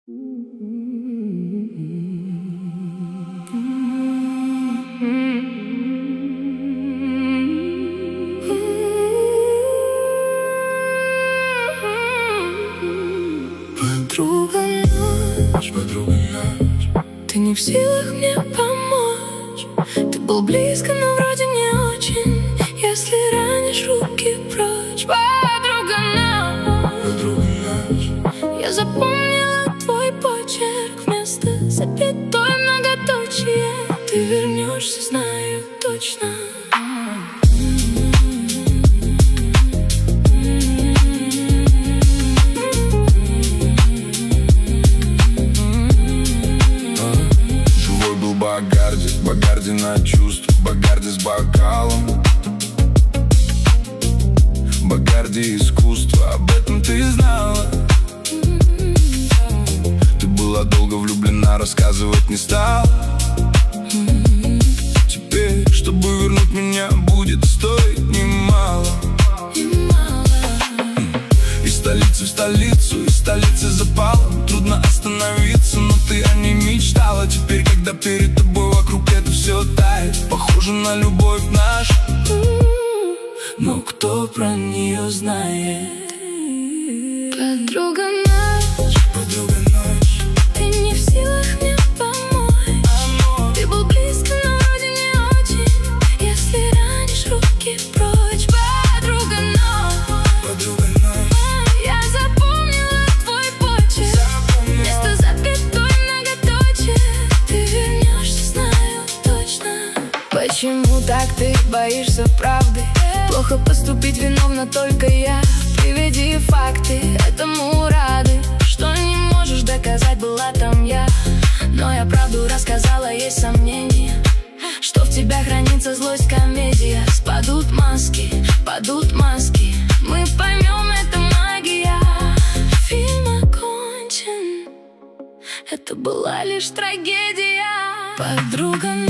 Подруга ночь, ты не в силах мне помочь. Ты был близко, но вроде не очень. Если ранишь, руки прочь. Подруга ночь, я запомнила твой почерк. Вместо запятой многоточие. Ты вернешься, знаю точно. Багарди на чувств, Багарди с бокалом, Багарди искусство, об этом ты знала. Ты была долго влюблена, рассказывать не стала. Теперь, чтобы вернуть меня, будет стоить немало. Из столицы в столицу, из столицы запалом. Трудно остановиться, но ты о ней мечтала. Теперь, когда перед тобой вокруг это все тает, похоже на любовь нашу. Но кто про нее знает? Подруга ночь, ты не в силах мне помочь. Ты был близко, но вроде не очень. Если ранишь, руки прочь. Подруга ночь, я запомнила твой почерк. Вместо запятой многоточие. Ты вернешься, знаю точно. Почему так ты боишься правды? Плохо поступить, виновна только я. Приведи факты, этому рады. Что не можешь доказать, была там я. Но я правду рассказала, есть сомнения, что в тебя хранится злость, комедия. Спадут маски, падут маски. Мы поймем, это магия. Фильм окончен, это была лишь трагедия. Подруга